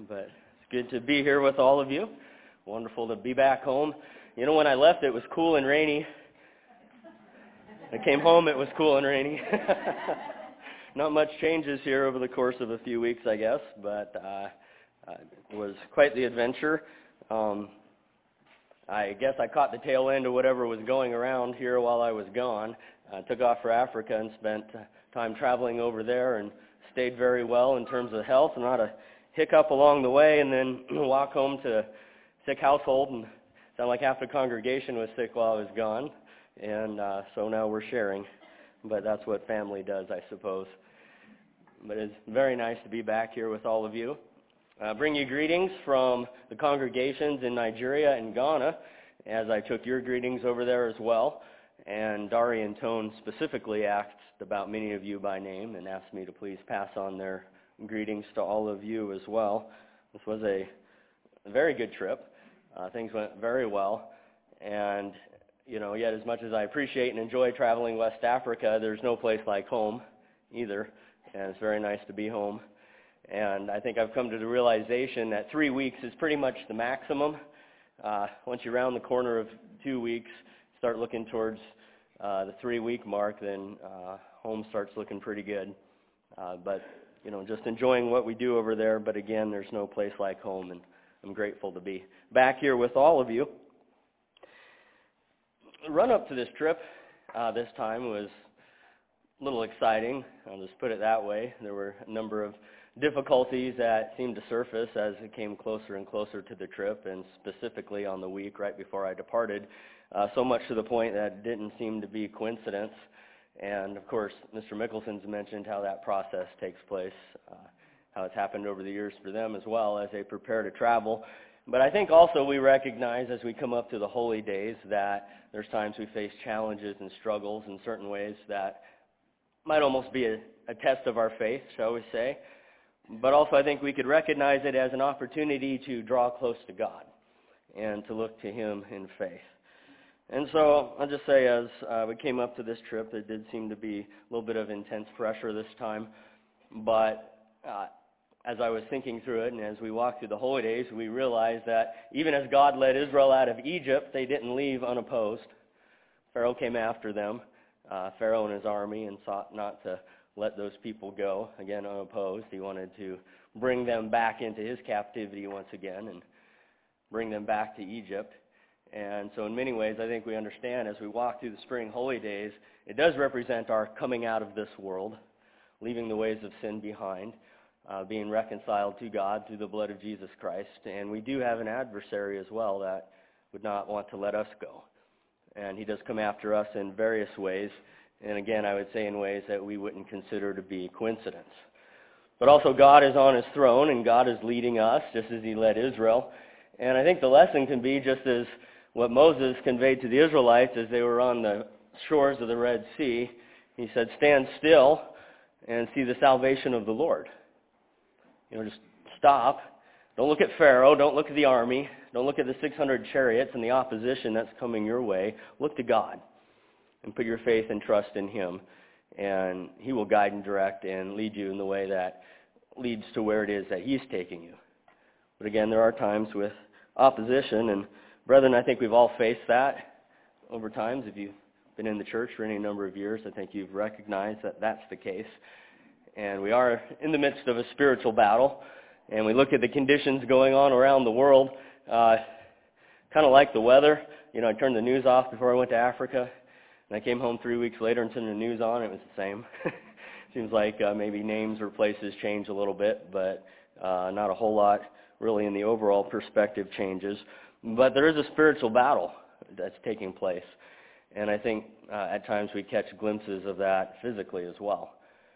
but it's good to be here with all of you. Wonderful to be back home. You know, when I left, it was cool and rainy. I came home, it was cool and rainy. Not much changes here over the course of a few weeks, I guess, but it was quite the adventure. I guess I caught the tail end of whatever was going around here while I was gone. I took off for Africa and spent time traveling over there and stayed very well in terms of health, not a hiccup along the way, and then walk home to a sick household, and sound like half the congregation was sick while I was gone, and so now we're sharing, but that's what family does, I suppose. But it's very nice to be back here with all of you. Bring you greetings from the congregations in Nigeria and Ghana, as I took your greetings over there as well. And Dari and Tone specifically asked about many of you by name and asked me to please pass on their greetings to all of you as well. This was a very good trip. Things went very well. And, you know, yet as much as I appreciate and enjoy traveling West Africa, there's no place like home either. And it's very nice to be home. And I think I've come to the realization that 3 weeks is pretty much the maximum. Once you round the corner of 2 weeks, start looking towards the 3-week mark, then home starts looking pretty good. But, you know, just enjoying what we do over there. But again, there's no place like home, and I'm grateful to be back here with all of you. The run-up to this trip this time was a little exciting. I'll just put it that way. There were a number of difficulties that seemed to surface as it came closer and closer to the trip, and specifically on the week right before I departed, so much to the point that it didn't seem to be a coincidence. And, of course, Mr. Mickelson's mentioned how that process takes place, how it's happened over the years for them as well as they prepare to travel. But I think also we recognize as we come up to the holy days that there's times we face challenges and struggles in certain ways that might almost be a test of our faith, shall we say. But also I think we could recognize it as an opportunity to draw close to God and to look to Him in faith. And so I'll just say as we came up to this trip, it did seem to be a little bit of intense pressure this time. But as I was thinking through it and as we walked through the holy days, we realized that even as God led Israel out of Egypt, they didn't leave unopposed. Pharaoh came after them, Pharaoh and his army, and sought not to let those people go, again, unopposed. He wanted to bring them back into his captivity once again and bring them back to Egypt. And so in many ways, I think we understand as we walk through the spring holy days, it does represent our coming out of this world, leaving the ways of sin behind, being reconciled to God through the blood of Jesus Christ. And we do have an adversary as well that would not want to let us go. And he does come after us in various ways. And again, I would say in ways that we wouldn't consider to be coincidence. But also God is on his throne, and God is leading us, just as he led Israel. And I think the lesson can be just as what Moses conveyed to the Israelites as they were on the shores of the Red Sea. He said, stand still and see the salvation of the Lord. You know, just stop. Don't look at Pharaoh. Don't look at the army. Don't look at the 600 chariots and the opposition that's coming your way. Look to God. And put your faith and trust in him, and he will guide and direct and lead you in the way that leads to where it is that he's taking you. But again, there are times with opposition, and brethren, I think we've all faced that over times. If you've been in the church for any number of years, I think you've recognized that that's the case. And we are in the midst of a spiritual battle, and we look at the conditions going on around the world, kind of like the weather. You know, I turned the news off before I went to Africa. And I came home 3 weeks later and turned the news on. It was the same. Seems like maybe names or places change a little bit, but not a whole lot really in the overall perspective changes. But there is a spiritual battle that's taking place. And I think at times we catch glimpses of that physically as well.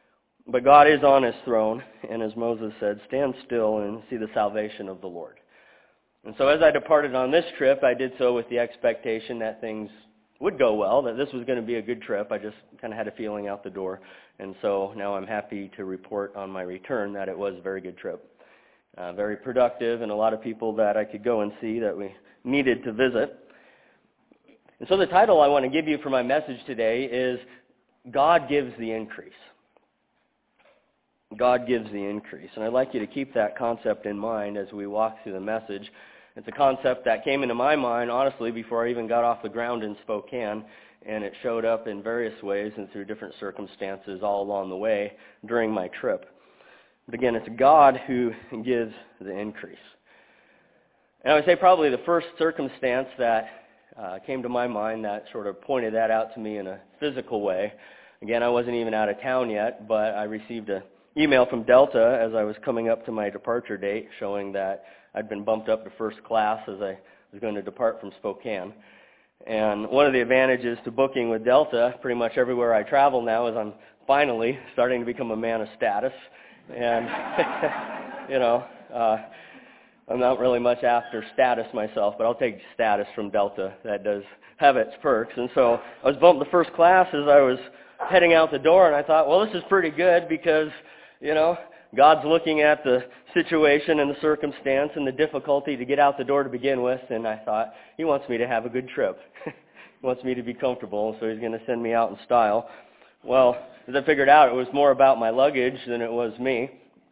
But God is on his throne, and as Moses said, stand still and see the salvation of the Lord. And so as I departed on this trip, I did so with the expectation that things would go well, that this was going to be a good trip. I just kind of had a feeling out the door. And so now I'm happy to report on my return that it was a very good trip. Very productive, and a lot of people that I could go and see that we needed to visit. And so the title I want to give you for my message today is God Gives the Increase. God gives the increase. And I'd like you to keep that concept in mind as we walk through the message. It's a concept that came into my mind, honestly, before I even got off the ground in Spokane, and it showed up in various ways and through different circumstances all along the way during my trip. But again, it's God who gives the increase. And I would say probably the first circumstance that came to my mind that sort of pointed that out to me in a physical way. Again, I wasn't even out of town yet, but I received an email from Delta as I was coming up to my departure date showing that I'd been bumped up to first class as I was going to depart from Spokane. And one of the advantages to booking with Delta, pretty much everywhere I travel now, is I'm finally starting to become a man of status. And, I'm not really much after status myself, but I'll take status from Delta. That does have its perks. And so I was bumped to first class as I was heading out the door, and I thought, well, this is pretty good because, God's looking at the situation and the circumstance and the difficulty to get out the door to begin with, and I thought, he wants me to have a good trip. He wants me to be comfortable, so he's going to send me out in style. Well, as I figured out, it was more about my luggage than it was me,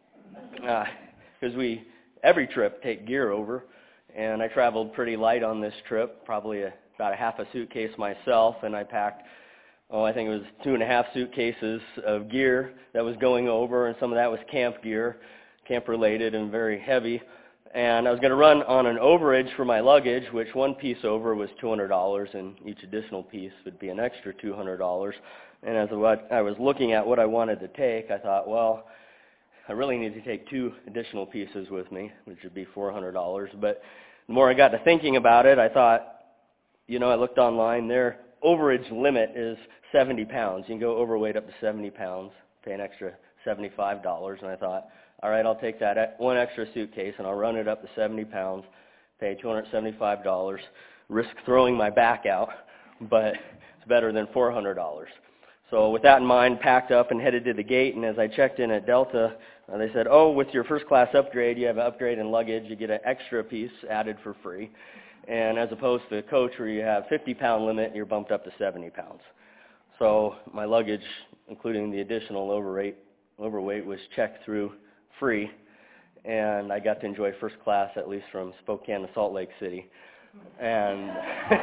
because every trip take gear over, and I traveled pretty light on this trip, probably about a half a suitcase myself, and I packed, I think it was 2.5 suitcases of gear that was going over, and some of that was camp gear, camp-related and very heavy. And I was going to run on an overage for my luggage, which one piece over was $200, and each additional piece would be an extra $200. And as I was looking at what I wanted to take, I thought, well, I really need to take 2 additional pieces with me, which would be $400. But the more I got to thinking about it, I thought, I looked online, their overage limit is 70 pounds. You can go overweight up to 70 pounds, pay an extra $75. And I thought, all right, I'll take that one extra suitcase and I'll run it up to 70 pounds, pay $275, risk throwing my back out, but it's better than $400. So with that in mind, packed up and headed to the gate, and as I checked in at Delta, they said, with your first class upgrade, you have an upgrade in luggage, you get an extra piece added for free. And as opposed to coach where you have 50-pound limit, you're bumped up to 70 pounds. So my luggage, including the additional overweight, was checked through free, and I got to enjoy first class, at least from Spokane to Salt Lake City. And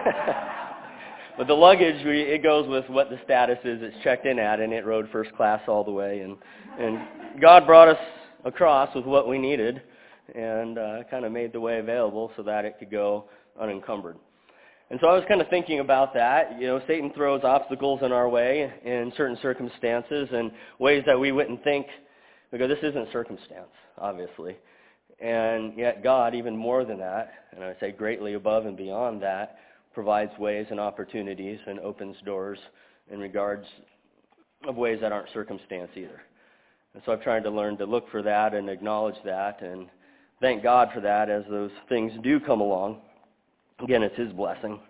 but the luggage, it goes with what the status is it's checked in at, and it rode first class all the way. And God brought us across with what we needed and kind of made the way available so that it could go unencumbered. And so I was kind of thinking about that. Satan throws obstacles in our way in certain circumstances and ways that we wouldn't think, because this isn't circumstance, obviously. And yet God, even more than that, and I would say greatly above and beyond that, provides ways and opportunities and opens doors in regards of ways that aren't circumstance either. And so I've tried to learn to look for that and acknowledge that and thank God for that as those things do come along. Again, it's His blessing.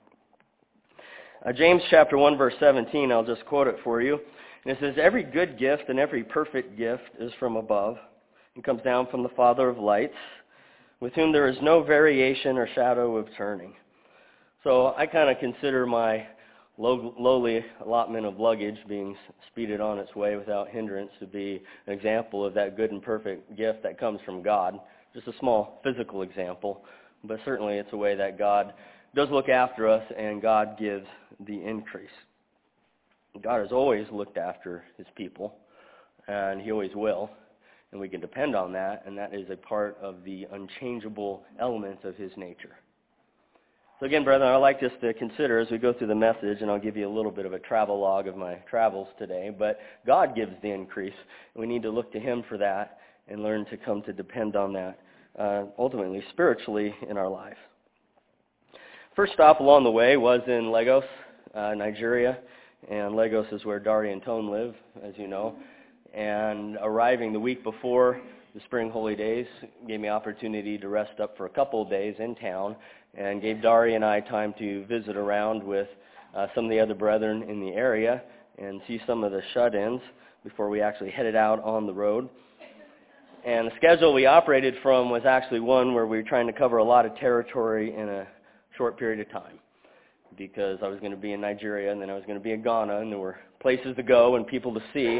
James chapter 1, verse 17, I'll just quote it for you. And it says, "Every good gift and every perfect gift is from above and comes down from the Father of lights, with whom there is no variation or shadow of turning." So I kind of consider my lowly allotment of luggage being speeded on its way without hindrance to be an example of that good and perfect gift that comes from God. Just a small physical example, but certainly it's a way that God does look after us and God gives the increase. God has always looked after His people, and He always will, and we can depend on that, and that is a part of the unchangeable elements of His nature. So again, brethren, I'd like us to consider as we go through the message, and I'll give you a little bit of a travel log of my travels today, but God gives the increase. We need to look to Him for that and learn to come to depend on that, ultimately, spiritually in our lives. First stop along the way was in Lagos, Nigeria, and Lagos is where Dari and Tone live, as you know. And arriving the week before the spring holy days gave me opportunity to rest up for a couple of days in town and gave Dari and I time to visit around with some of the other brethren in the area and see some of the shut-ins before we actually headed out on the road. And the schedule we operated from was actually one where we were trying to cover a lot of territory in a short period of time, because I was going to be in Nigeria and then I was going to be in Ghana, and there were places to go and people to see.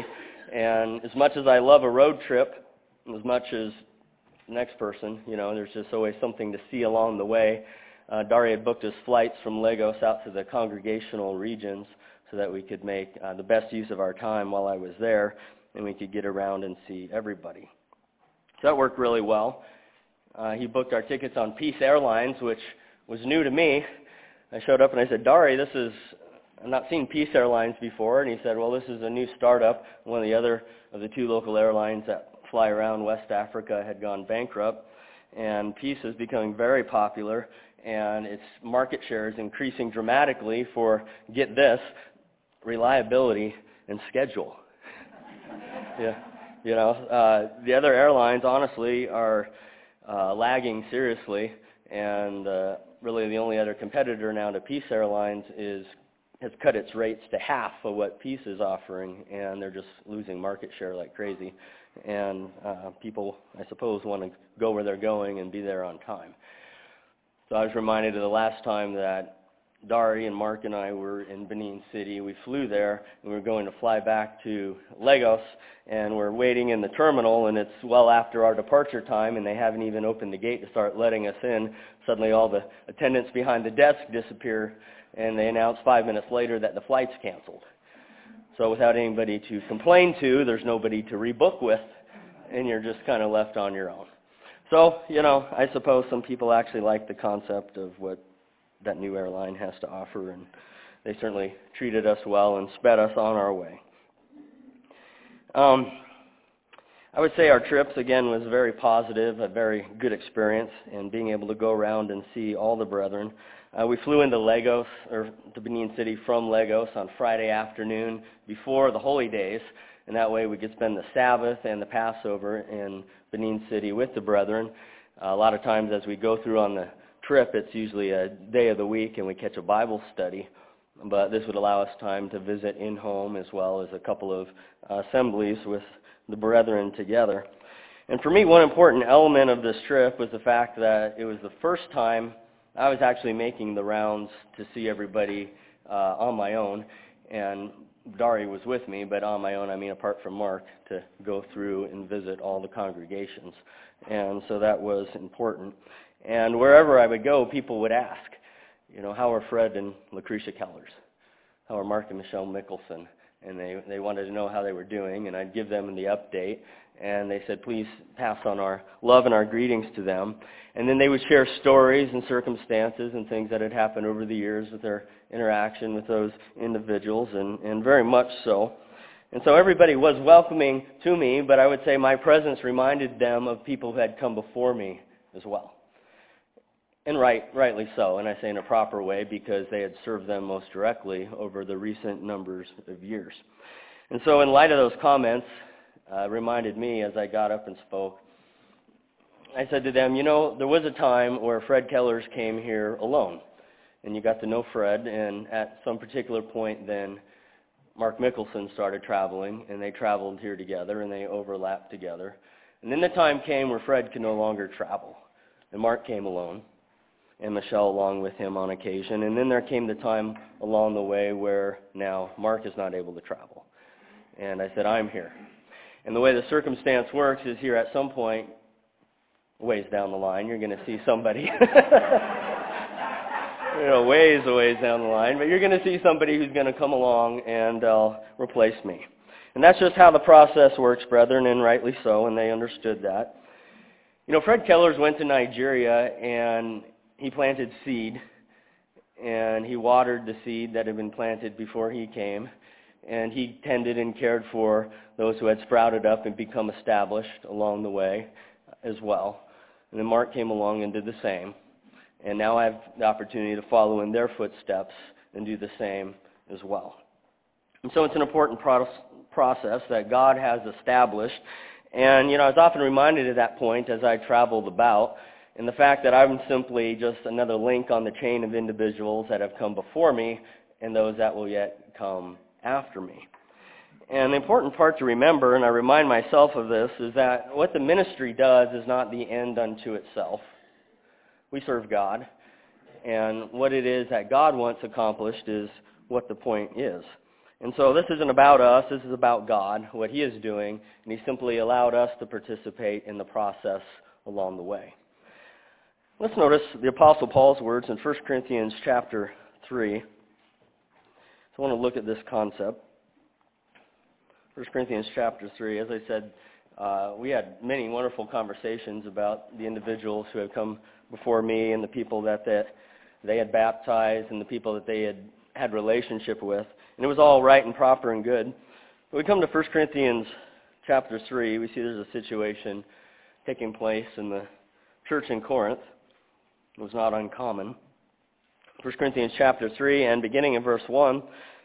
And as much as I love a road trip, as much as the next person, there's just always something to see along the way. Dari had booked us flights from Lagos out to the congregational regions so that we could make the best use of our time while I was there, and we could get around and see everybody. So that worked really well. He booked our tickets on Peace Airlines, which was new to me. I showed up and I said, Dari, I've not seen Peace Airlines before. And he said, well, this is a new startup. One of the two local airlines that fly around West Africa had gone bankrupt. And Peace is becoming very popular, and its market share is increasing dramatically for, get this, reliability and schedule. Yeah, the other airlines, honestly, are lagging seriously, and really the only other competitor now to Peace Airlines has cut its rates to half of what Peace is offering, and they're just losing market share like crazy. And people, I suppose, want to go where they're going and be there on time. So I was reminded of the last time that Dari and Mark and I were in Benin City. We flew there, and we were going to fly back to Lagos, and we're waiting in the terminal, and it's well after our departure time, and they haven't even opened the gate to start letting us in. Suddenly all the attendants behind the desk disappear, and they announce 5 minutes later that the flight's canceled. So without anybody to complain to, there's nobody to rebook with, and you're just kind of left on your own. So, I suppose some people actually like the concept of what that new airline has to offer, and they certainly treated us well and sped us on our way. I would say our trips, again, was very positive, a very good experience, and being able to go around and see all the brethren. We flew into Lagos, or to Benin City from Lagos on Friday afternoon before the holy days, and that way we could spend the Sabbath and the Passover in Benin City with the brethren. A lot of times as we go through on the trip, it's usually a day of the week and we catch a Bible study, but this would allow us time to visit in home as well as a couple of assemblies with the brethren together. And for me, one important element of this trip was the fact that it was the first time I was actually making the rounds to see everybody on my own, and Dari was with me, but on my own, I mean apart from Mark, to go through and visit all the congregations. And so that was important. And wherever I would go, people would ask, how are Fred and Lucretia Kellers? How are Mark and Michelle Mickelson? And they wanted to know how they were doing, and I'd give them the update. And they said, please pass on our love and our greetings to them. And then they would share stories and circumstances and things that had happened over the years with their interaction with those individuals, and very much so. And so everybody was welcoming to me, but I would say my presence reminded them of people who had come before me as well. And rightly so, and I say in a proper way, because they had served them most directly over the recent numbers of years. And so in light of those comments, reminded me as I got up and spoke, I said to them, there was a time where Fred Kellers came here alone, and you got to know Fred, and at some particular point then, Mark Mickelson started traveling, and they traveled here together, and they overlapped together. And then the time came where Fred could no longer travel, and Mark came alone, and Michelle along with him on occasion. And then there came the time along the way where now Mark is not able to travel. And I said, I'm here. And the way the circumstance works is here at some point, ways down the line, you're going to see somebody, ways down the line, but you're going to see somebody who's going to come along and replace me. And that's just how the process works, brethren, and rightly so, and they understood that. Fred Kellers went to Nigeria, and he planted seed, and he watered the seed that had been planted before he came, and he tended and cared for those who had sprouted up and become established along the way as well. And then Mark came along and did the same, and now I have the opportunity to follow in their footsteps and do the same as well. And so it's an important process that God has established, and I was often reminded at that point as I traveled about, and the fact that I'm simply just another link on the chain of individuals that have come before me and those that will yet come after me. And the important part to remember, and I remind myself of this, is that what the ministry does is not the end unto itself. We serve God, and what it is that God wants accomplished is what the point is. And so this isn't about us, this is about God, what He is doing, and He simply allowed us to participate in the process along the way. Let's notice the Apostle Paul's words in 1 Corinthians chapter 3. So I want to look at this concept. 1 Corinthians chapter 3, as I said, we had many wonderful conversations about the individuals who had come before me and the people that they had baptized and the people that they had relationship with. And it was all right and proper and good. But we come to 1 Corinthians chapter 3, we see there's a situation taking place in the church in Corinth. It was not uncommon. 1 Corinthians chapter 3, and beginning in verse 1,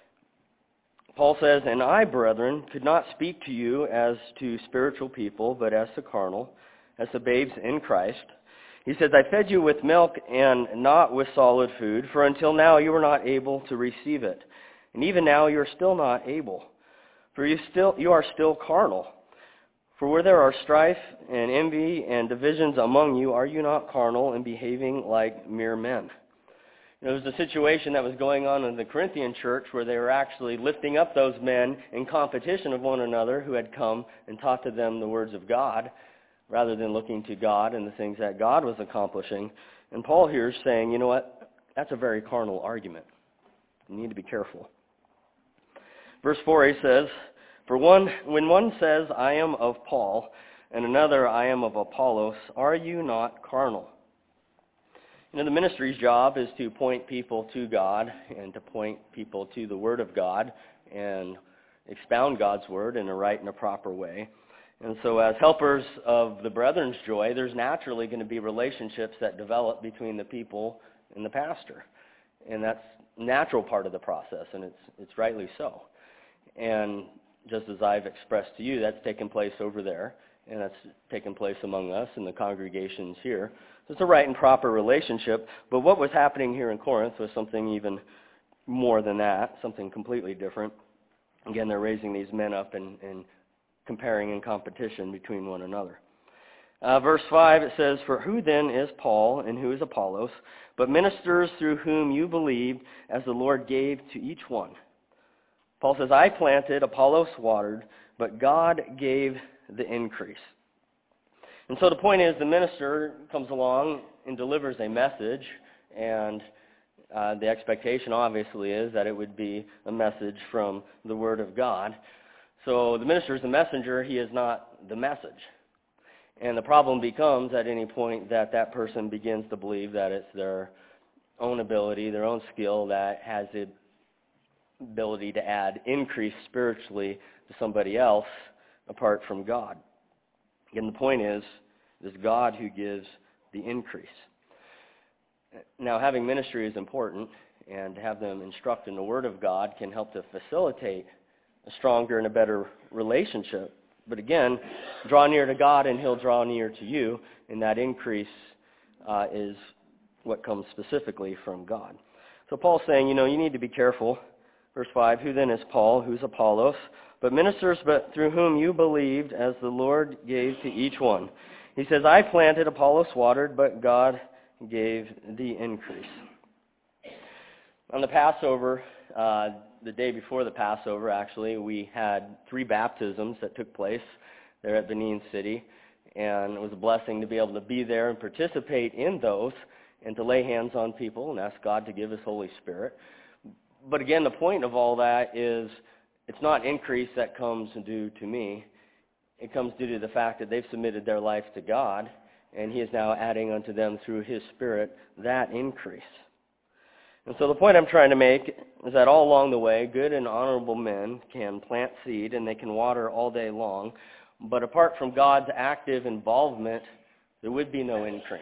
Paul says, "And I, brethren, could not speak to you as to spiritual people, but as to carnal, as to babes in Christ." He says, "I fed you with milk and not with solid food, for until now you were not able to receive it. And even now you are still not able, for you are still carnal. For where there are strife and envy and divisions among you, are you not carnal and behaving like mere men?" There was a situation that was going on in the Corinthian church where they were actually lifting up those men in competition of one another who had come and taught to them the words of God, rather than looking to God and the things that God was accomplishing. And Paul here is saying, you know what, that's a very carnal argument. You need to be careful. Verse 4, he says, "For when one says, 'I am of Paul,' and another, 'I am of Apollos,' are you not carnal?" You know, the ministry's job is to point people to God and to point people to the Word of God and expound God's Word in a right and a proper way. And so as helpers of the brethren's joy, there's naturally going to be relationships that develop between the people and the pastor. And that's a natural part of the process, and it's rightly so. And just as I've expressed to you, that's taken place over there, and that's taken place among us in the congregations here. So it's a right and proper relationship, but what was happening here in Corinth was something even more than that, something completely different. Again, they're raising these men up and comparing in competition between one another. Verse 5, it says, "For who then is Paul and who is Apollos, but ministers through whom you believed, as the Lord gave to each one?" Paul says, "I planted, Apollos watered, but God gave the increase." And so the point is, the minister comes along and delivers a message, and the expectation obviously is that it would be a message from the Word of God. So the minister is the messenger, he is not the message. And the problem becomes at any point that that person begins to believe that it's their own ability, their own skill that has the ability to add increase spiritually to somebody else apart from God. Again, the point is, it is God who gives the increase. Now, having ministry is important, and to have them instruct in the Word of God can help to facilitate a stronger and a better relationship. But again, draw near to God and He'll draw near to you, and that increase is what comes specifically from God. So Paul's saying, you need to be careful. Verse 5, "Who then is Paul? Who's Apollos? But ministers through whom you believed, as the Lord gave to each one." He says, "I planted, Apollos watered, but God gave the increase." On the Passover, the day before the Passover, actually, we had 3 baptisms that took place there at Benin City. And it was a blessing to be able to be there and participate in those and to lay hands on people and ask God to give His Holy Spirit. But again, the point of all that is it's not increase that comes due to me. It comes due to the fact that they've submitted their life to God, and He is now adding unto them through His Spirit that increase. And so the point I'm trying to make is that all along the way, good and honorable men can plant seed and they can water all day long, but apart from God's active involvement, there would be no increase.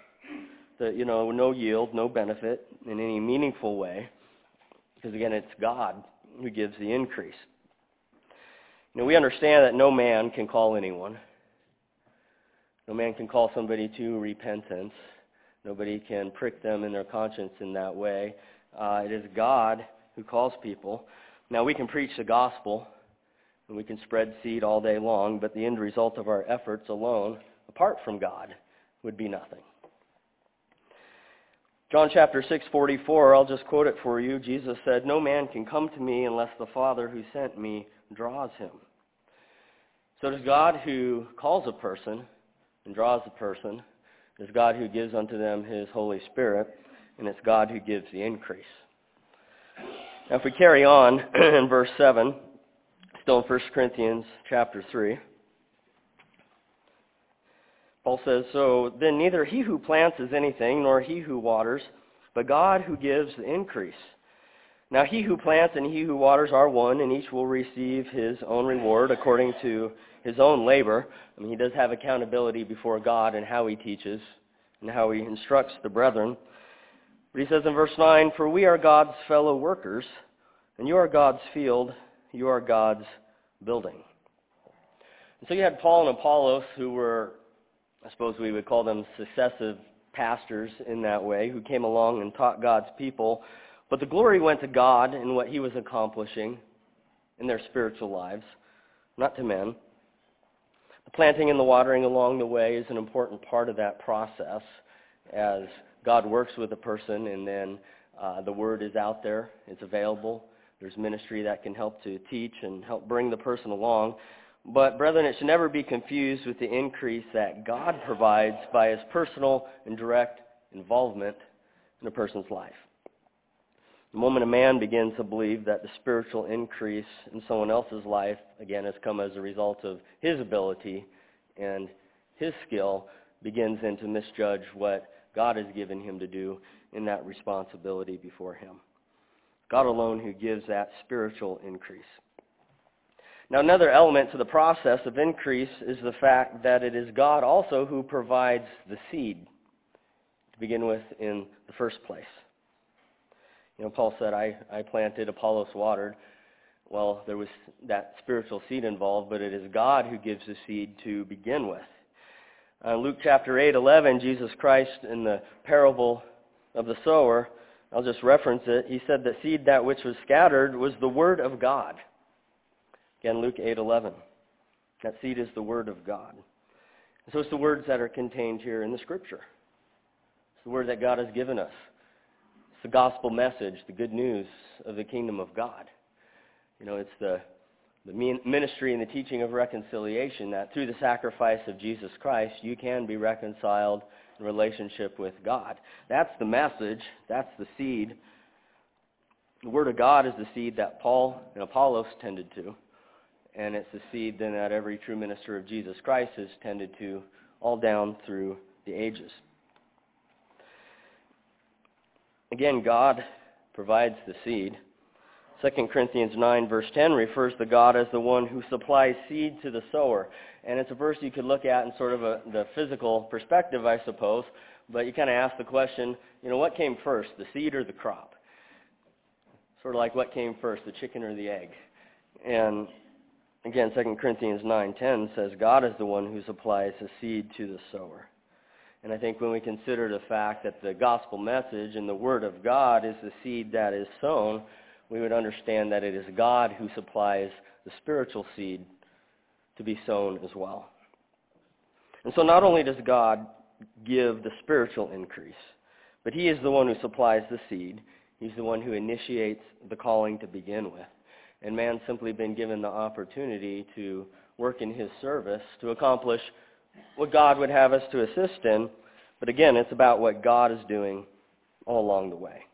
No yield, no benefit in any meaningful way. Because again, it's God who gives the increase. We understand that no man can call anyone. No man can call somebody to repentance. Nobody can prick them in their conscience in that way. It is God who calls people. Now, we can preach the gospel, and we can spread seed all day long, but the end result of our efforts alone, apart from God, would be nothing. John chapter 6:44, I'll just quote it for you. Jesus said, "No man can come to me unless the Father who sent me draws him." So it is God who calls a person and draws a person. It is God who gives unto them His Holy Spirit, and it's God who gives the increase. Now if we carry on in verse 7, still in 1 Corinthians chapter 3, Paul says, "So then neither he who plants is anything, nor he who waters, but God who gives the increase. Now he who plants and he who waters are one, and each will receive his own reward according to his own labor." I mean, he does have accountability before God in how he teaches and how he instructs the brethren. But he says in verse 9, "For we are God's fellow workers, and you are God's field, you are God's building." And so you had Paul and Apollos, who were, I suppose we would call them successive pastors in that way, who came along and taught God's people. But the glory went to God in what He was accomplishing in their spiritual lives, not to men. The planting and the watering along the way is an important part of that process as God works with a person, and then the Word is out there, it's available. There's ministry that can help to teach and help bring the person along. But, brethren, it should never be confused with the increase that God provides by His personal and direct involvement in a person's life. The moment a man begins to believe that the spiritual increase in someone else's life, again, has come as a result of his ability and his skill, begins then to misjudge what God has given him to do in that responsibility before Him. God alone who gives that spiritual increase. Now, another element to the process of increase is the fact that it is God also who provides the seed to begin with in the first place. You know, Paul said, I planted, Apollos watered. Well, there was that spiritual seed involved, but it is God who gives the seed to begin with. Luke chapter 8:11, Jesus Christ in the parable of the sower, I'll just reference it. He said the seed that which was scattered was the word of God. Again, Luke 8:11. That seed is the Word of God. And so it's the words that are contained here in the Scripture. It's the Word that God has given us. It's the gospel message, the good news of the kingdom of God. You know, it's the ministry and the teaching of reconciliation, that through the sacrifice of Jesus Christ, you can be reconciled in relationship with God. That's the message. That's the seed. The Word of God is the seed that Paul and Apollos tended to. And it's the seed then that every true minister of Jesus Christ has tended to all down through the ages. Again, God provides the seed. 2 Corinthians 9 verse 10 refers to God as the one who supplies seed to the sower. And it's a verse you could look at in sort of the physical perspective, I suppose. But you kind of ask the question, you know, what came first, the seed or the crop? Sort of like what came first, the chicken or the egg? And again, 2 Corinthians 9:10 says God is the one who supplies the seed to the sower. And I think when we consider the fact that the gospel message and the Word of God is the seed that is sown, we would understand that it is God who supplies the spiritual seed to be sown as well. And so not only does God give the spiritual increase, but He is the one who supplies the seed. He's the one who initiates the calling to begin with. And man's simply been given the opportunity to work in His service to accomplish what God would have us to assist in. But again, it's about what God is doing all along the way.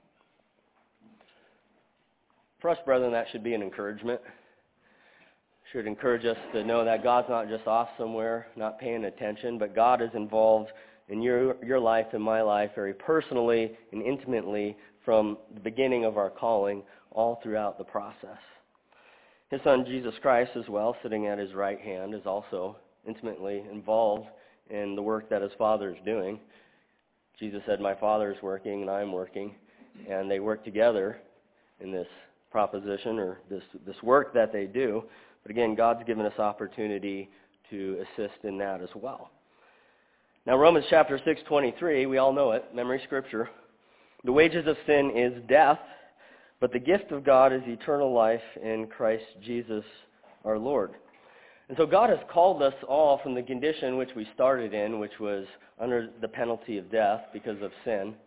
For us, brethren, that should be an encouragement. It should encourage us to know that God's not just off somewhere, not paying attention, but God is involved in your life and my life very personally and intimately from the beginning of our calling all throughout the process. His Son, Jesus Christ, as well, sitting at His right hand, is also intimately involved in the work that His Father is doing. Jesus said, "My Father is working and I am working," and they work together in this proposition or this work that they do. But again, God's given us opportunity to assist in that as well. Now, Romans chapter 6:23, we all know it, memory scripture. The wages of sin is death, but the gift of God is eternal life in Christ Jesus our Lord. And so God has called us all from the condition which we started in, which was under the penalty of death because of sin.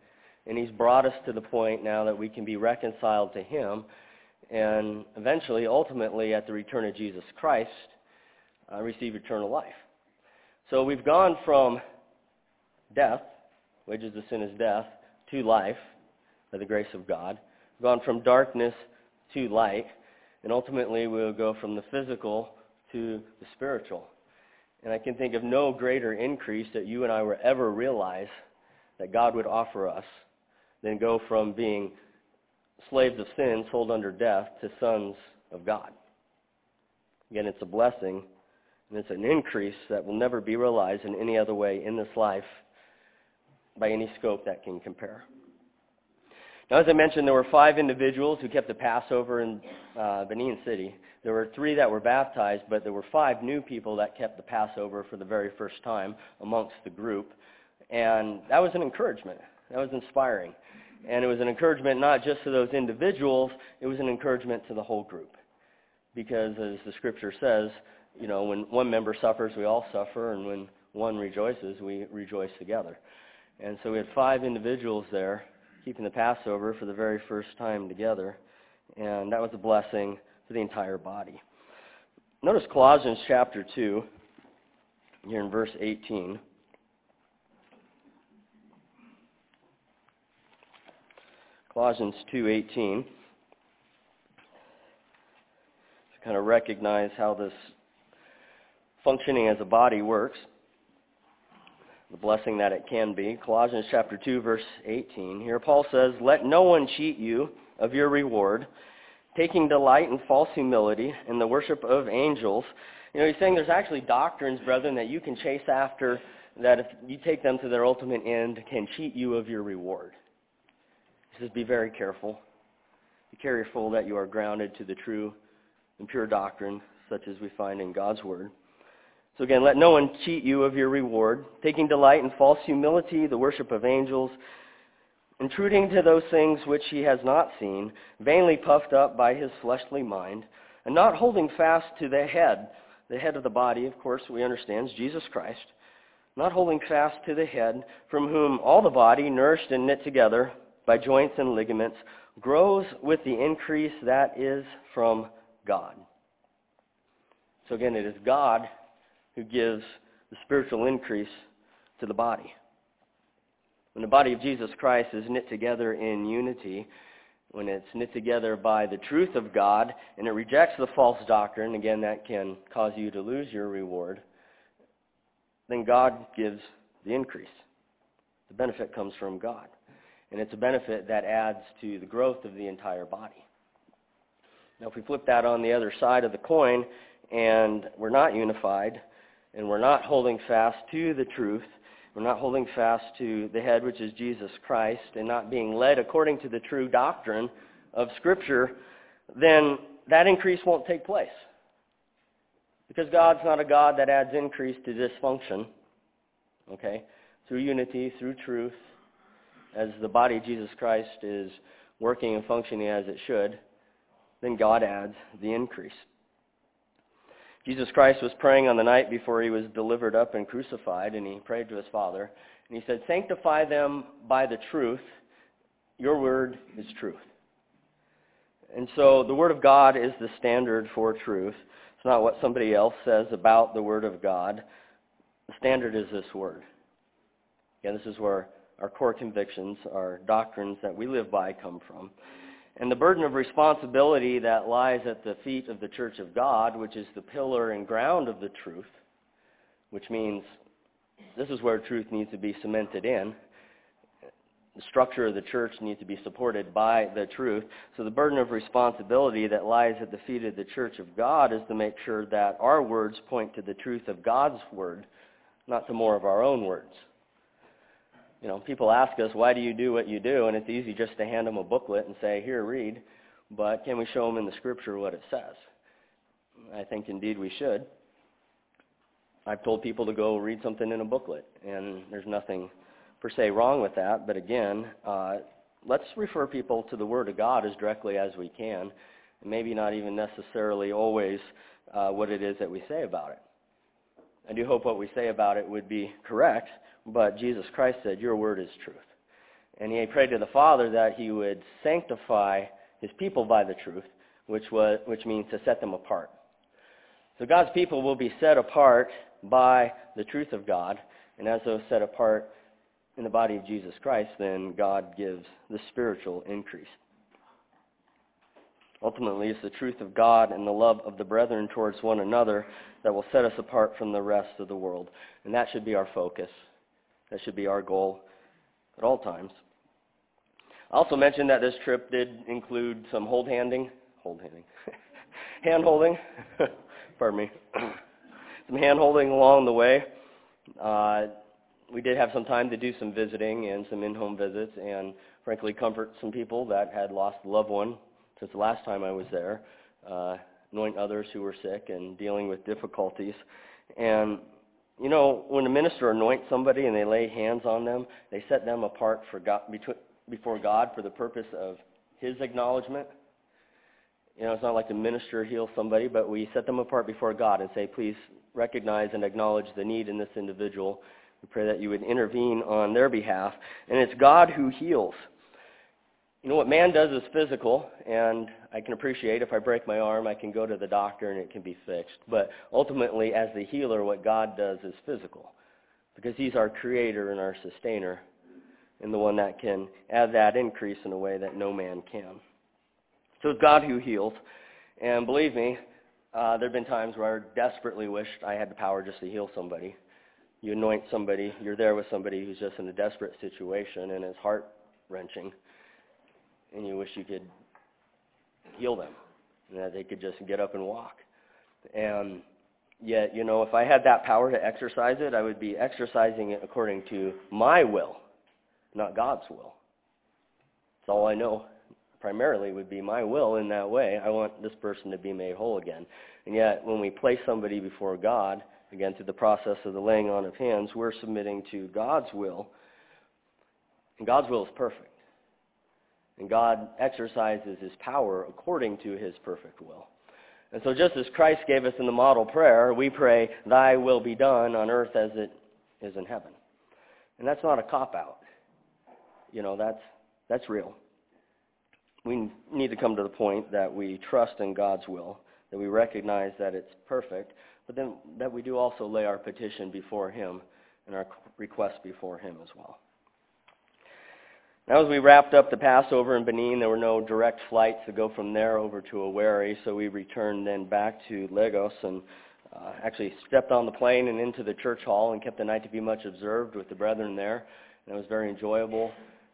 And He's brought us to the point now that we can be reconciled to Him, and eventually, ultimately, at the return of Jesus Christ, receive eternal life. So we've gone from death, wages of sin is death, to life by the grace of God. We've gone from darkness to light, and ultimately we'll go from the physical to the spiritual. And I can think of no greater increase that you and I will ever realize that God would offer us than go from being slaves of sin, sold under death, to sons of God. Again, it's a blessing, and it's an increase that will never be realized in any other way in this life by any scope that can compare. Now, as I mentioned, there were 5 individuals who kept the Passover in Benin City. There were 3 that were baptized, but there were 5 new people that kept the Passover for the very first time amongst the group. And that was an encouragement. That was inspiring. And it was an encouragement not just to those individuals, it was an encouragement to the whole group. Because as the Scripture says, you know, when one member suffers, we all suffer, and when one rejoices, we rejoice together. And so we had 5 individuals there keeping the Passover for the very first time together, and that was a blessing for the entire body. Notice Colossians chapter 2, here in verse 18. Colossians 2:18. To kind of recognize how this functioning as a body works, the blessing that it can be. Colossians chapter 2, verse 18. Here Paul says, "Let no one cheat you of your reward, taking delight in false humility and the worship of angels." You know, he's saying there's actually doctrines, brethren, that you can chase after, that if you take them to their ultimate end, can cheat you of your reward. He says, be very careful. Be careful that you are grounded to the true and pure doctrine, such as we find in God's Word. So again, let no one cheat you of your reward, taking delight in false humility, the worship of angels, intruding to those things which he has not seen, vainly puffed up by his fleshly mind, and not holding fast to the head of the body, of course, we understand, is Jesus Christ, not holding fast to the head, from whom all the body, nourished and knit together by joints and ligaments, grows with the increase that is from God. So again, it is God who gives the spiritual increase to the body. When the body of Jesus Christ is knit together in unity, when it's knit together by the truth of God, and it rejects the false doctrine, again, that can cause you to lose your reward, then God gives the increase. The benefit comes from God. And it's a benefit that adds to the growth of the entire body. Now, if we flip that on the other side of the coin, and we're not unified, and we're not holding fast to the truth, we're not holding fast to the head, which is Jesus Christ, and not being led according to the true doctrine of Scripture, then that increase won't take place. Because God's not a God that adds increase to dysfunction. Okay? Through unity, through truth, as the body of Jesus Christ is working and functioning as it should, then God adds the increase. Jesus Christ was praying on the night before he was delivered up and crucified, and he prayed to his Father, and he said, "Sanctify them by the truth. Your word is truth." And so the Word of God is the standard for truth. It's not what somebody else says about the Word of God. The standard is this Word. Again, this is where our core convictions, our doctrines that we live by come from. And the burden of responsibility that lies at the feet of the Church of God, which is the pillar and ground of the truth, which means this is where truth needs to be cemented in. The structure of the church needs to be supported by the truth. So the burden of responsibility that lies at the feet of the Church of God is to make sure that our words point to the truth of God's Word, not to more of our own words. You know, people ask us, why do you do what you do? And it's easy just to hand them a booklet and say, here, read. But can we show them in the Scripture what it says? I think indeed we should. I've told people to go read something in a booklet, and there's nothing per se wrong with that. But again, let's refer people to the Word of God as directly as we can, and maybe not even necessarily always what it is that we say about it. I do hope what we say about it would be correct, but Jesus Christ said, your word is truth. And he prayed to the Father that he would sanctify his people by the truth, which means to set them apart. So God's people will be set apart by the truth of God, and as those set apart in the body of Jesus Christ, then God gives the spiritual increase. Ultimately, it's the truth of God and the love of the brethren towards one another that will set us apart from the rest of the world. And that should be our focus. That should be our goal at all times. I also mentioned that this trip did include some hand-holding, pardon me, some hand-holding along the way. We did have some time to do some visiting and some in-home visits and, frankly, comfort some people that had lost a loved one since the last time I was there, anoint others who were sick and dealing with difficulties. And, you know, when a minister anoints somebody and they lay hands on them, they set them apart for God, before God for the purpose of his acknowledgement. You know, it's not like the minister heals somebody, but we set them apart before God and say, please recognize and acknowledge the need in this individual. We pray that you would intervene on their behalf. And it's God who heals. You know, what man does is physical, and I can appreciate if I break my arm, I can go to the doctor and it can be fixed. But ultimately, as the healer, what God does is physical, because he's our creator and our sustainer, and the one that can add that increase in a way that no man can. So it's God who heals, and believe me, there have been times where I desperately wished I had the power just to heal somebody. You anoint somebody, you're there with somebody who's just in a desperate situation, and it's heart-wrenching, and you wish you could heal them, and that they could just get up and walk. And yet, you know, if I had that power to exercise it, I would be exercising it according to my will, not God's will. That's all I know. Primarily would be my will in that way. I want this person to be made whole again. And yet, when we place somebody before God, again, through the process of the laying on of hands, we're submitting to God's will. And God's will is perfect. And God exercises his power according to his perfect will. And so just as Christ gave us in the model prayer, we pray, thy will be done on earth as it is in heaven. And that's not a cop-out. You know, that's real. We need to come to the point that we trust in God's will, that we recognize that it's perfect, but then that we do also lay our petition before him and our request before him as well. Now, as we wrapped up the Passover in Benin, there were no direct flights to go from there over to Owerri, so we returned then back to Lagos and actually stepped on the plane and into the church hall and kept the night to be much observed with the brethren there. And it was very enjoyable,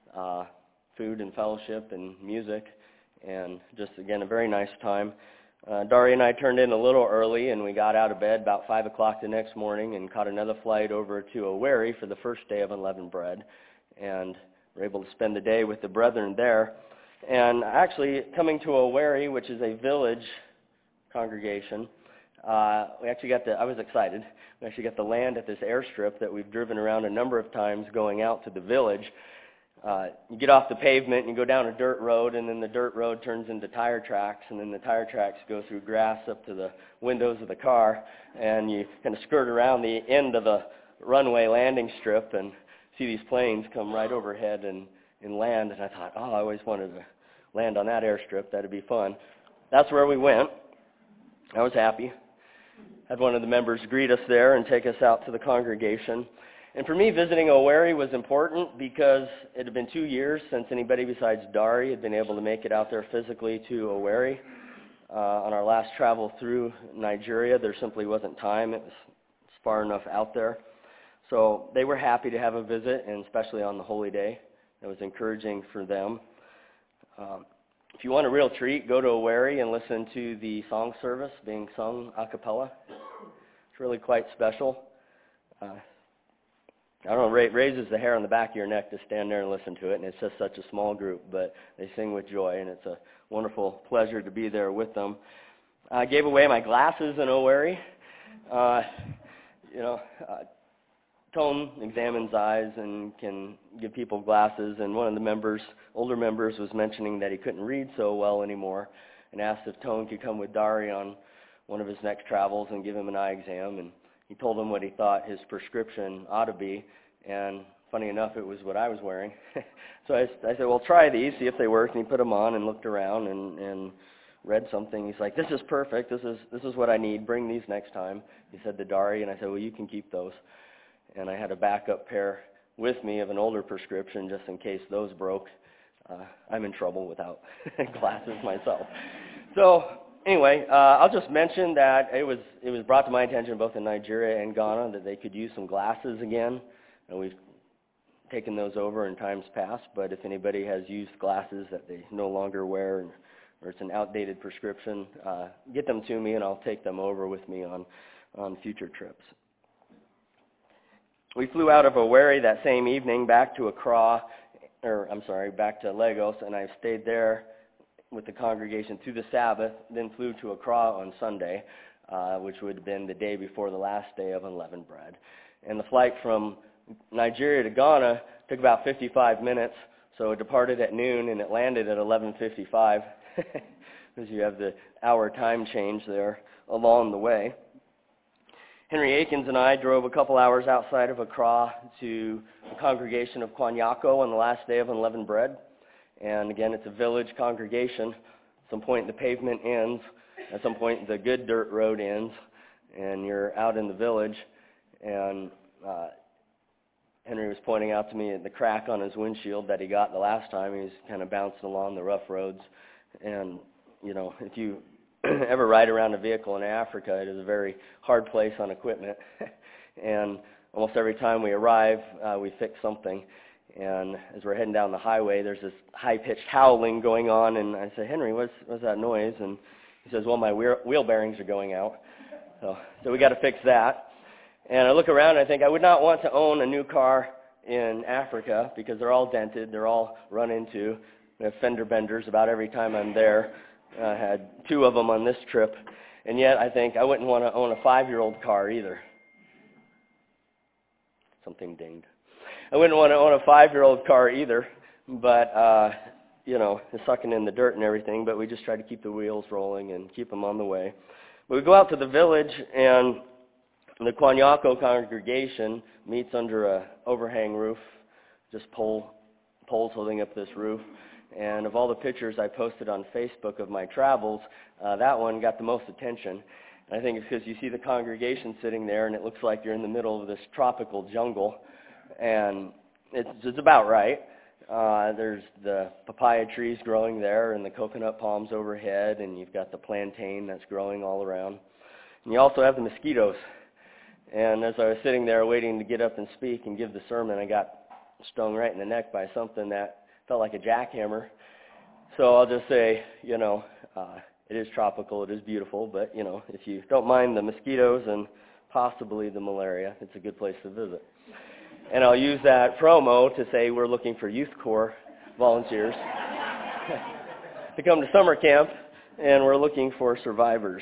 food and fellowship and music, and just, again, a very nice time. Dari and I turned in a little early, and we got out of bed about 5 o'clock the next morning and caught another flight over to Owerri for the first day of Unleavened Bread, and were able to spend the day with the brethren there. And actually, coming to Owerri, which is a village congregation, I was excited. We actually got to land at this airstrip that we've driven around a number of times going out to the village. You get off the pavement and you go down a dirt road, and then the dirt road turns into tire tracks, and then the tire tracks go through grass up to the windows of the car, and you kind of skirt around the end of the runway landing strip and see these planes come right overhead and land. And I thought, I always wanted to land on that airstrip. That'd be fun. That's where we went. I was happy. Had one of the members greet us there and take us out to the congregation. And for me, visiting Owerri was important because it had been 2 years since anybody besides Dari had been able to make it out there physically to Owerri. On our last travel through Nigeria, there simply wasn't time. It was far enough out there. So they were happy to have a visit, and especially on the holy day. It was encouraging for them. If you want a real treat, go to Owerri and listen to the song service being sung a cappella. It's really quite special. I don't know, it raises the hair on the back of your neck to stand there and listen to it, and it's just such a small group, but they sing with joy, and it's a wonderful pleasure to be there with them. I gave away my glasses in Owerri. Tone examines eyes and can give people glasses, and one of the older members was mentioning that he couldn't read so well anymore, and asked if Tone could come with Dari on one of his next travels and give him an eye exam, and he told him what he thought his prescription ought to be, and funny enough, it was what I was wearing. So I said, well, try these, see if they work. And he put them on and looked around and read something. He's like, this is perfect. This is what I need. Bring these next time. He said to Dari, and I said, well, you can keep those. And I had a backup pair with me of an older prescription just in case those broke. I'm in trouble without glasses myself. So anyway, I'll just mention that it was brought to my attention both in Nigeria and Ghana that they could use some glasses again, and we've taken those over in times past. But if anybody has used glasses that they no longer wear, or it's an outdated prescription, get them to me and I'll take them over with me on future trips. We flew out of Owerri that same evening back to back to Lagos, and I stayed there with the congregation through the Sabbath, then flew to Accra on Sunday, which would have been the day before the last day of unleavened bread. And the flight from Nigeria to Ghana took about 55 minutes, so it departed at noon and it landed at 11:55, because you have the hour time change there along the way. Henry Akins and I drove a couple hours outside of Accra to the congregation of Kwanyako on the last day of unleavened bread. And again, it's a village congregation. At some point the pavement ends. At some point the good dirt road ends. And you're out in the village. And Henry was pointing out to me the crack on his windshield that he got the last time. He was kind of bouncing along the rough roads. And, you know, if you ever ride around a vehicle in Africa, it is a very hard place on equipment. And almost every time we arrive, we fix something. And as we're heading down the highway, there's this high-pitched howling going on. And I say, Henry, what's that noise? And he says, well, my wheel bearings are going out. So we got to fix that. And I look around and I think I would not want to own a new car in Africa because they're all dented, they're all run into. We have fender benders about every time I'm there. I had 2 of them on this trip. And yet I think I wouldn't want to own a 5-year-old car either. Something dinged. I wouldn't want to own a 5-year-old car either, but, it's sucking in the dirt and everything, but we just try to keep the wheels rolling and keep them on the way. But we go out to the village, and the Kwanyako congregation meets under a overhang roof, just poles holding up this roof. And of all the pictures I posted on Facebook of my travels, that one got the most attention. And I think it's because you see the congregation sitting there, and it looks like you're in the middle of this tropical jungle. And it's about right. There's the papaya trees growing there and the coconut palms overhead, and you've got the plantain that's growing all around. And you also have the mosquitoes. And as I was sitting there waiting to get up and speak and give the sermon, I got stung right in the neck by something that felt like a jackhammer. So I'll just say, it is tropical, it is beautiful, but, if you don't mind the mosquitoes and possibly the malaria, it's a good place to visit. And I'll use that promo to say we're looking for Youth Corps volunteers to come to summer camp, and we're looking for survivors.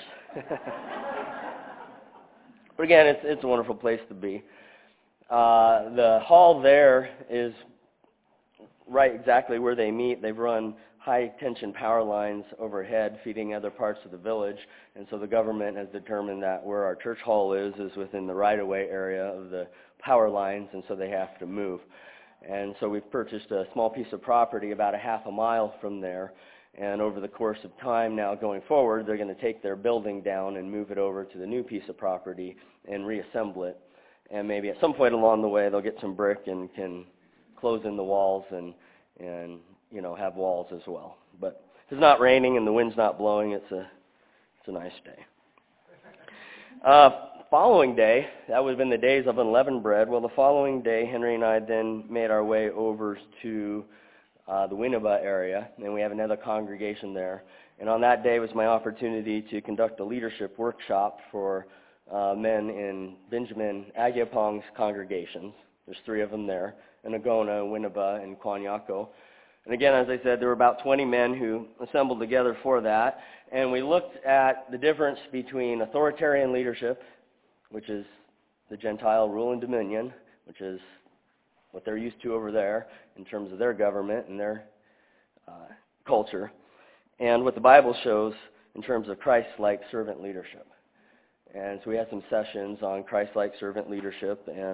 But again, it's a wonderful place to be. The hall there is right exactly where they meet. They've run high-tension power lines overhead feeding other parts of the village, and so the government has determined that where our church hall is within the right-of-way area of the power lines, and so they have to move. And so we've purchased a small piece of property about a half a mile from there, and over the course of time now going forward, they're going to take their building down and move it over to the new piece of property and reassemble it. And maybe at some point along the way, they'll get some brick and can close in the walls and have walls as well. But if it's not raining and the wind's not blowing, it's a nice day. Following day, that would have been the days of unleavened bread. Well, the following day, Henry and I then made our way over to the Winneba area, and we have another congregation there. And on that day was my opportunity to conduct a leadership workshop for men in Benjamin Agyapong's congregations. There's 3 of them there, in Agona, Winneba, and Kwanyako. And again, as I said, there were about 20 men who assembled together for that. And we looked at the difference between authoritarian leadership, which is the Gentile rule and dominion, which is what they're used to over there in terms of their government and their culture, and what the Bible shows in terms of Christ-like servant leadership. And so we had some sessions on Christ-like servant leadership, and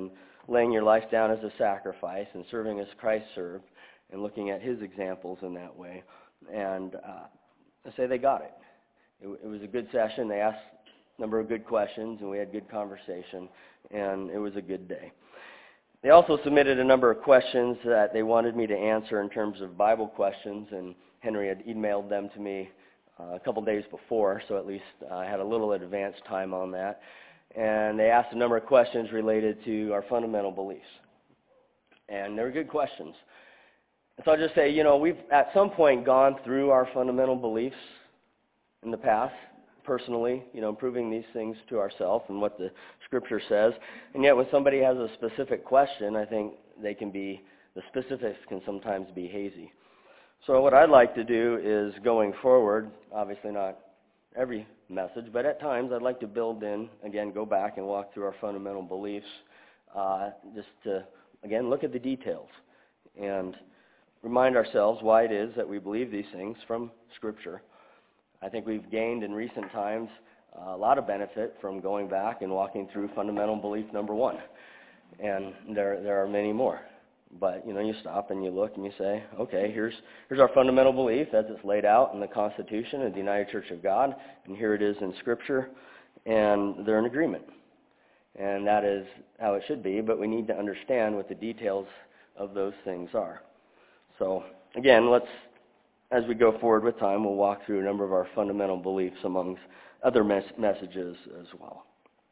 laying your life down as a sacrifice and serving as Christ served and looking at his examples in that way. And I say they got it. It was a good session. They asked a number of good questions, and we had good conversation, and it was a good day. They also submitted a number of questions that they wanted me to answer in terms of Bible questions, and Henry had emailed them to me a couple days before, so at least I had a little advance time on that. And they asked a number of questions related to our fundamental beliefs. And they were good questions. And so I'll just say, we've at some point gone through our fundamental beliefs in the past, personally, proving these things to ourselves and what the Scripture says. And yet when somebody has a specific question, I think the specifics can sometimes be hazy. So what I'd like to do is, going forward, obviously not every message, but at times I'd like to build in, again, go back and walk through our fundamental beliefs, just to, again, look at the details and remind ourselves why it is that we believe these things from Scripture. I think we've gained in recent times a lot of benefit from going back and walking through fundamental belief number 1. And there are many more. But, you stop and you look and you say, okay, here's our fundamental belief as it's laid out in the Constitution of the United Church of God, and here it is in Scripture, and they're in agreement. And that is how it should be, but we need to understand what the details of those things are. So, again, as we go forward with time, we'll walk through a number of our fundamental beliefs amongst other messages as well.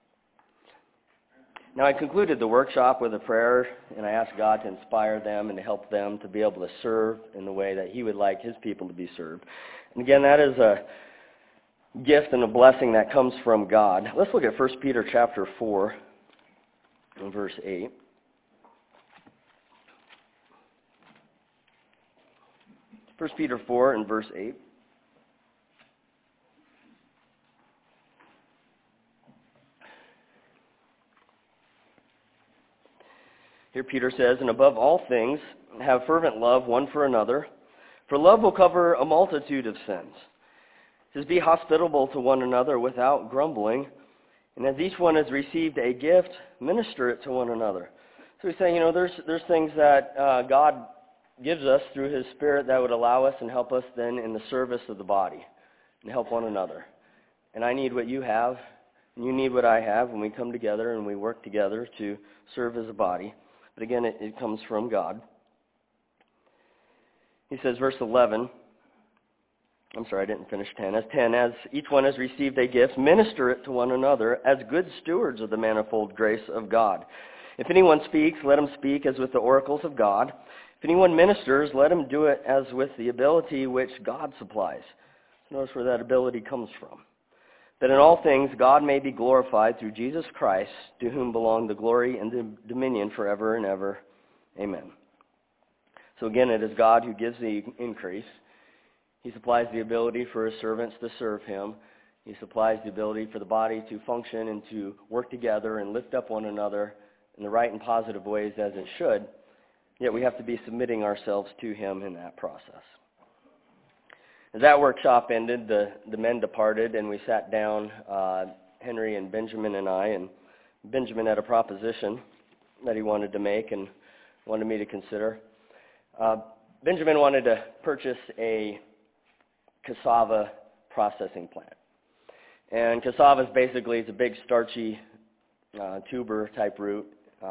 Now, I concluded the workshop with a prayer, and I asked God to inspire them and to help them to be able to serve in the way that he would like his people to be served. And again, that is a gift and a blessing that comes from God. Let's look at 1 Peter chapter 4 and verse 8. First Peter 4 and verse 8. Here Peter says, "And above all things, have fervent love one for another, for love will cover a multitude of sins. It says, be hospitable to one another without grumbling, and as each one has received a gift, minister it to one another." So he's saying, there's things that God gives us through his Spirit that would allow us and help us then in the service of the body and help one another. And I need what you have, and you need what I have when we come together and we work together to serve as a body. But again, it comes from God. He says, verse 11, I'm sorry, I didn't finish 10. As each one has received a gift, minister it to one another as good stewards of the manifold grace of God. If anyone speaks, let him speak as with the oracles of God. If anyone ministers, let him do it as with the ability which God supplies. So notice where that ability comes from. That in all things God may be glorified through Jesus Christ, to whom belong the glory and the dominion forever and ever. Amen. So again, it is God who gives the increase. He supplies the ability for his servants to serve him. He supplies the ability for the body to function and to work together and lift up one another in the right and positive ways as it should. Yet we have to be submitting ourselves to him in that process. As that workshop ended, the men departed, and we sat down, Henry and Benjamin and I, and Benjamin had a proposition that he wanted to make and wanted me to consider. Benjamin wanted to purchase a cassava processing plant. And cassava is basically, it's a big starchy tuber type root.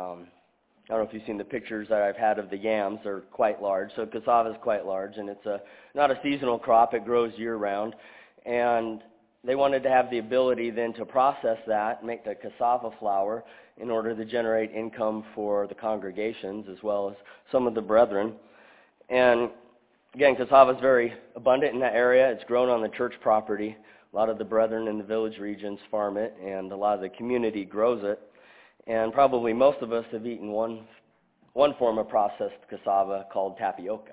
I don't know if you've seen the pictures that I've had of the yams. They're quite large. So cassava is quite large, and it's not a seasonal crop. It grows year-round. And they wanted to have the ability then to process that, make the cassava flour in order to generate income for the congregations as well as some of the brethren. And again, cassava is very abundant in that area. It's grown on the church property. A lot of the brethren in the village regions farm it, and a lot of the community grows it. And probably most of us have eaten one form of processed cassava called tapioca.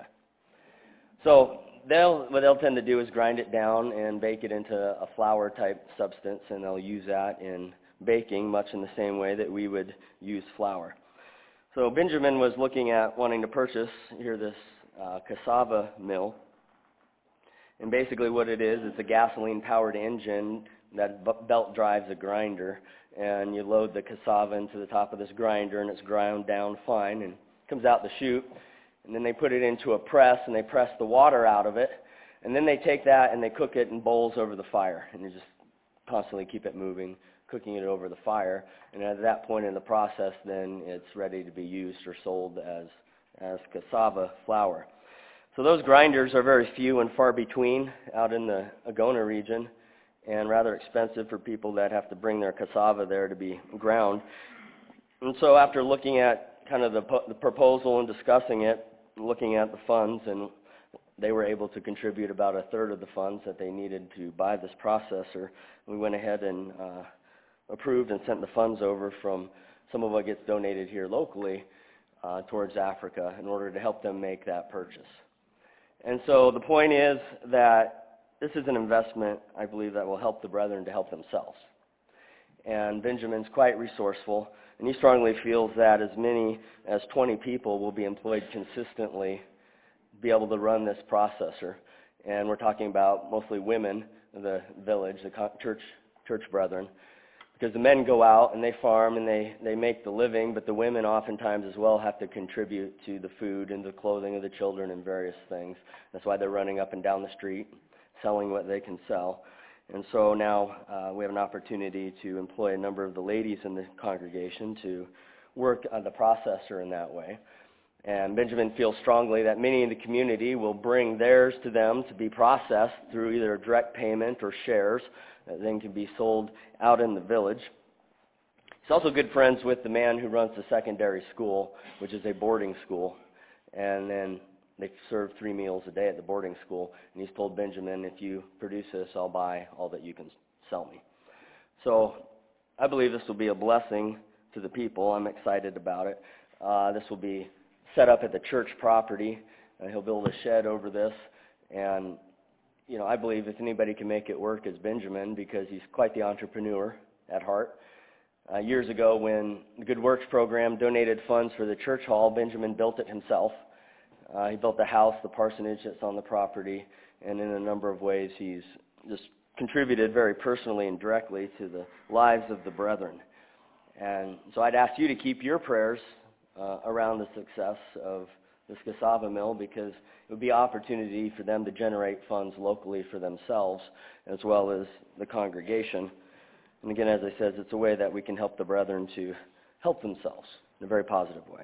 So what they'll tend to do is grind it down and bake it into a flour type substance, and they'll use that in baking much in the same way that we would use flour. So Benjamin was looking at wanting to purchase this cassava mill. And basically what it is, it's a gasoline-powered engine that belt drives a grinder, and you load the cassava into the top of this grinder, and it's ground down fine, and comes out the chute. And then they put it into a press, and they press the water out of it. And then they take that and they cook it in bowls over the fire. And you just constantly keep it moving, cooking it over the fire. And at that point in the process, then it's ready to be used or sold as cassava flour. So those grinders are very few and far between out in the Agona region, and rather expensive for people that have to bring their cassava there to be ground. And so after looking at kind of the proposal and discussing it, looking at the funds, and they were able to contribute about a third of the funds that they needed to buy this processor. We went ahead and approved and sent the funds over from some of what gets donated here locally towards Africa in order to help them make that purchase. And so the point is that this is an investment, I believe, that will help the brethren to help themselves. And Benjamin's quite resourceful, and he strongly feels that as many as 20 people will be employed consistently to be able to run this processor. And we're talking about mostly women, the village, the church brethren, because the men go out and they farm and they make the living, but the women oftentimes as well have to contribute to the food and the clothing of the children and various things. That's why they're running up and down the street, selling what they can sell. And so now we have an opportunity to employ a number of the ladies in the congregation to work on the processor in that way. And Benjamin feels strongly that many in the community will bring theirs to them to be processed through either a direct payment or shares that then can be sold out in the village. He's also good friends with the man who runs the secondary school, which is a boarding school. And then they serve 3 meals a day at the boarding school. And he's told Benjamin, if you produce this, I'll buy all that you can sell me. So I believe this will be a blessing to the people. I'm excited about it. This will be set up at the church property. He'll build a shed over this. And, you know, I believe if anybody can make it work, it's Benjamin, because he's quite the entrepreneur at heart. Years ago, when the Good Works program donated funds for the church hall, Benjamin built it himself. He built the house, the parsonage that's on the property, and in a number of ways he's just contributed very personally and directly to the lives of the brethren. And so I'd ask you to keep your prayers around the success of this cassava mill, because it would be an opportunity for them to generate funds locally for themselves as well as the congregation. And again, as I said, it's a way that we can help the brethren to help themselves in a very positive way.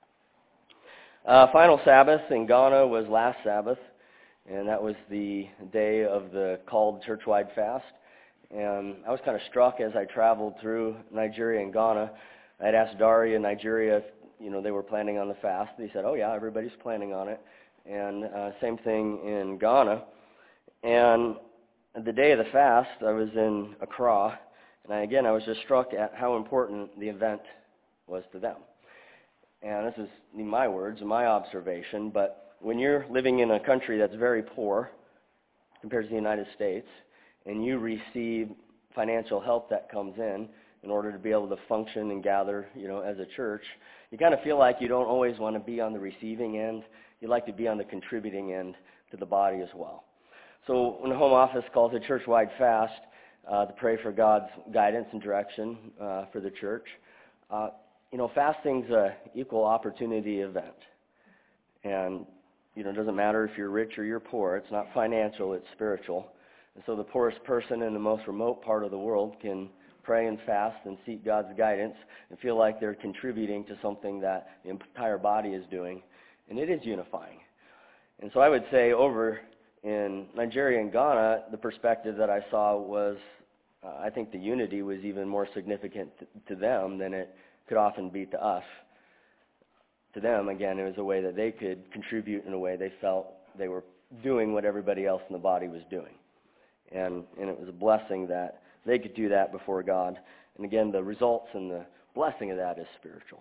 Final Sabbath in Ghana was last Sabbath, and that was the day of the called church-wide fast. And I was kind of struck as I traveled through Nigeria and Ghana. I'd asked Dari in Nigeria if they were planning on the fast. They said, oh yeah, everybody's planning on it. And same thing in Ghana. And the day of the fast, I was in Accra, and I was just struck at how important the event was to them. And this is my words and my observation, but when you're living in a country that's very poor compared to the United States, and you receive financial help that comes in order to be able to function and gather, as a church, you kind of feel like you don't always want to be on the receiving end. You like to be on the contributing end to the body as well. So when the Home Office calls a church-wide fast to pray for God's guidance and direction for the church, fasting's an equal opportunity event. And, it doesn't matter if you're rich or you're poor. It's not financial, it's spiritual. And so the poorest person in the most remote part of the world can pray and fast and seek God's guidance and feel like they're contributing to something that the entire body is doing. And it is unifying. And so I would say over in Nigeria and Ghana, the perspective that I saw was, I think the unity was even more significant to them than it could often be to us. To them, again, it was a way that they could contribute in a way they felt they were doing what everybody else in the body was doing. And it was a blessing that they could do that before God. And again, the results and the blessing of that is spiritual.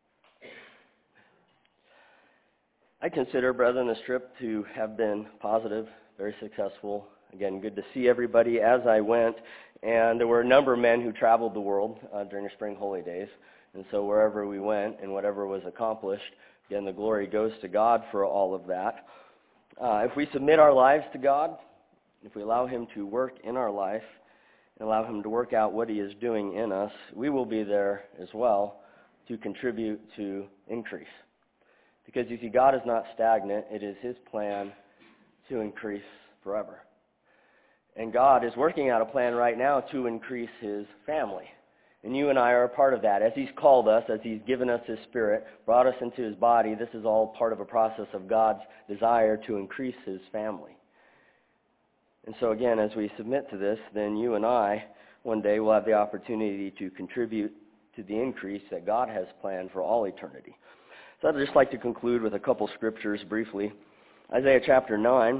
I consider, brethren, this trip to have been positive, very successful. Again, good to see everybody as I went. And there were a number of men who traveled the world during the spring holy days. And so wherever we went and whatever was accomplished, again, the glory goes to God for all of that. If we submit our lives to God, if we allow Him to work in our life, and allow him to work out what he is doing in us, we will be there as well to contribute to increase. Because you see, God is not stagnant. It is his plan to increase forever. And God is working out a plan right now to increase his family. And you and I are a part of that. As he's called us, as he's given us his Spirit, brought us into his body, this is all part of a process of God's desire to increase his family. And so again, as we submit to this, then you and I one day will have the opportunity to contribute to the increase that God has planned for all eternity. So I'd just like to conclude with a couple scriptures briefly. Isaiah chapter 9.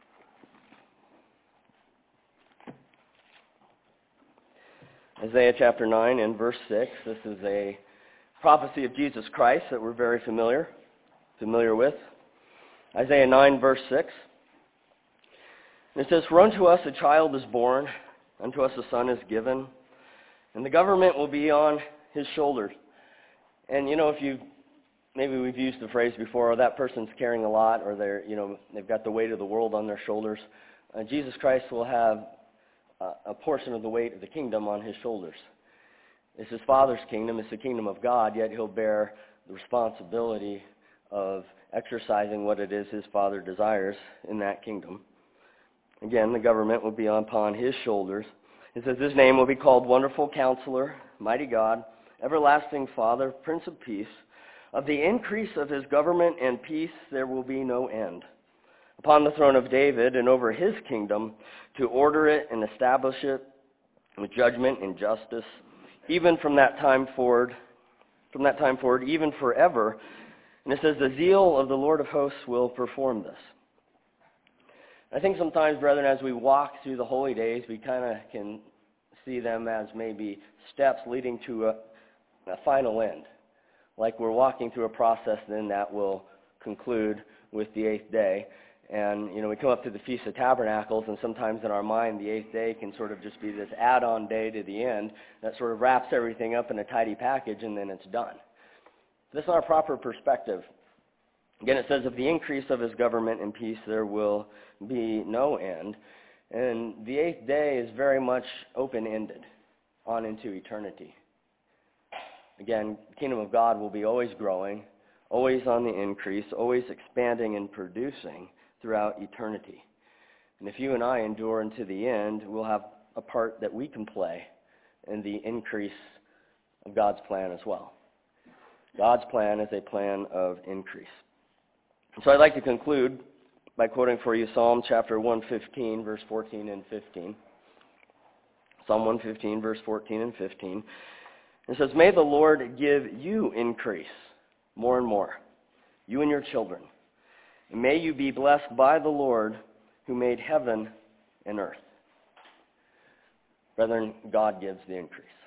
Isaiah chapter 9 and verse 6. This is a prophecy of Jesus Christ that we're very familiar with. Isaiah 9 verse 6. And it says, "For unto us a child is born, unto us a son is given, and the government will be on his shoulders." And maybe we've used the phrase before, oh, that person's carrying a lot, or they've got the weight of the world on their shoulders. Jesus Christ will have a portion of the weight of the kingdom on his shoulders. It's his Father's kingdom, it's the kingdom of God, yet he'll bear the responsibility of exercising what it is his Father desires in that kingdom. Again, the government will be upon his shoulders. It says, "His name will be called Wonderful Counselor, Mighty God, Everlasting Father, Prince of Peace. Of the increase of his government and peace there will be no end. Upon the throne of David and over his kingdom, to order it and establish it with judgment and justice, even from that time forward, even forever." And it says, "The zeal of the Lord of hosts will perform this." I think sometimes, brethren, as we walk through the holy days, we kind of can see them as maybe steps leading to a final end. Like we're walking through a process then that will conclude with the 8th day. And, we come up to the Feast of Tabernacles, and sometimes in our mind, the 8th day can sort of just be this add-on day to the end that sort of wraps everything up in a tidy package, and then it's done. That's not a proper perspective. Again, it says, "Of the increase of his government and peace there will be no end." And the 8th day is very much open-ended on into eternity. Again, the kingdom of God will be always growing, always on the increase, always expanding and producing throughout eternity. And if you and I endure into the end, we'll have a part that we can play in the increase of God's plan as well. God's plan is a plan of increase. So I'd like to conclude by quoting for you Psalm chapter 115, verse 14 and 15. Psalm 115, verse 14 and 15. It says, "May the Lord give you increase more and more, you and your children. And may you be blessed by the Lord who made heaven and earth." Brethren, God gives the increase.